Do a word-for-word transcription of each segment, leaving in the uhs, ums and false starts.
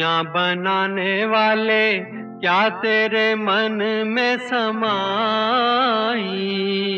दुनिया बनाने वाले क्या तेरे मन में समाई,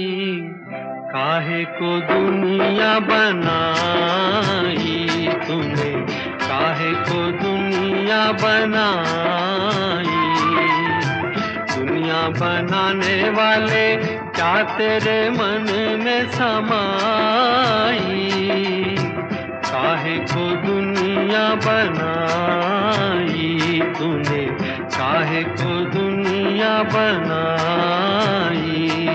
काहे को दुनिया बनाई तूने, काहे को दुनिया बनाई। दुनिया बनाने वाले क्या तेरे मन में समाई, काहे को दुनिया बनाई तूने, काहे को दुनिया बनाई।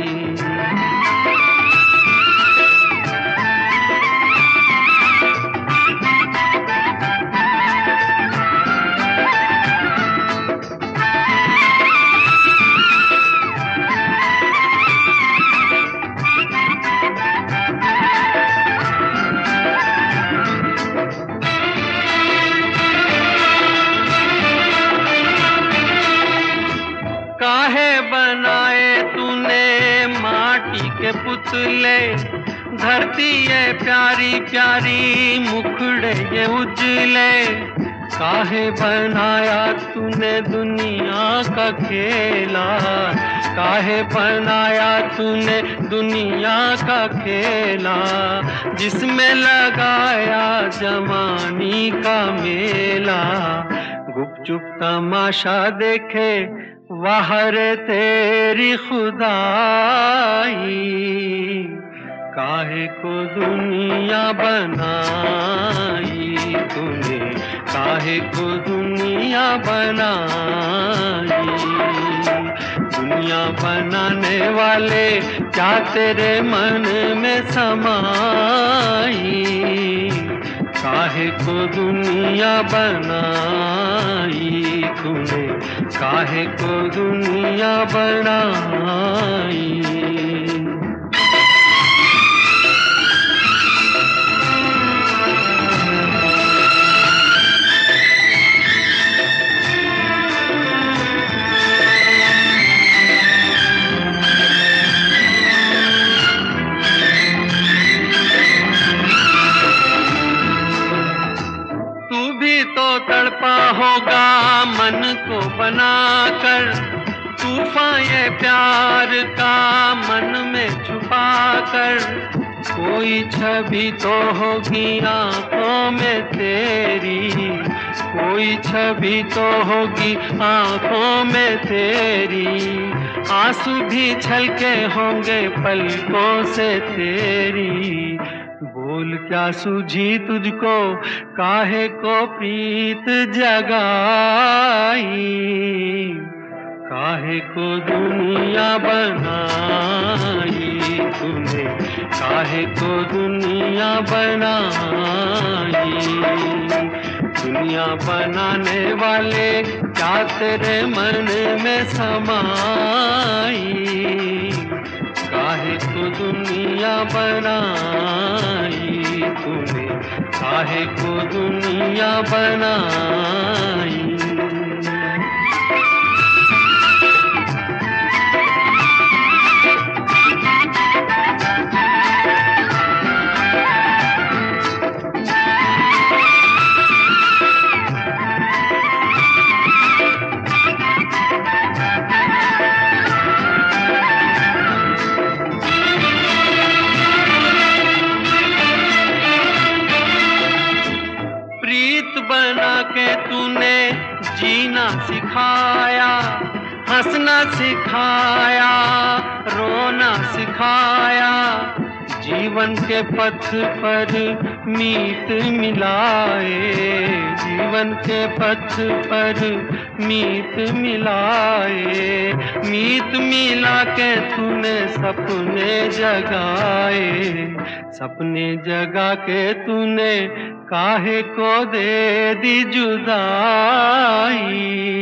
काहे बनाए तूने माटी के पुतले, धरती ये प्यारी प्यारी मुखड़े ये उजले। काहे बनाया तूने दुनिया का खेला, काहे बनाया तूने दुनिया का खेला, जिसमें लगाया जवानी का मेला। गुपचुप तमाशा देखे वाहर तेरी खुदाई, काहे को दुनिया बनाई तूने, काहे को दुनिया बनाई। दुनिया बनाने वाले क्या तेरे मन में समाई, काहे को दुनिया बनाई तूने, काहे को दुनिया बनाई। तो तड़पा होगा मन को बनाकर, तूफान ये प्यार का मन में छुपा कर। कोई छवि तो होगी आंखों में तेरी, कोई छवि तो होगी आंखों में तेरी, आंसू भी छलके होंगे पलकों से तेरी। बोल क्या सूझी तुझको, काहे को प्रीत जगाई, काहे को दुनिया बनाई तूने, काहे को दुनिया बनाई। दुनिया बनाने वाले क्या तेरे मन में समाई, काहे को दुनिया बनाई तूने, काहे को दुनिया बनाई। बना के तूने जीना सिखाया, हंसना सिखाया, रोना सिखाया। जीवन के पथ पर मीत मिलाए, जीवन के पथ पर मीत मिलाए। मीत मिला के तूने सपने जगाए, सपने जगा के तूने काहे को दे दी जुदाई,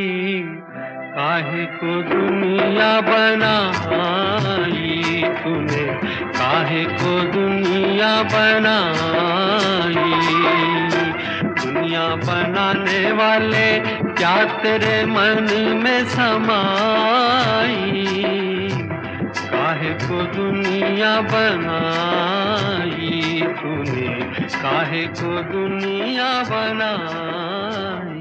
काहे को दुनिया बनाई तूने, काहे को दुनिया बनाई। दुनिया बनाने वाले क्या तेरे मन में समाई, काहे को दुनिया बनाई तूने, काहे को दुनिया बनाई।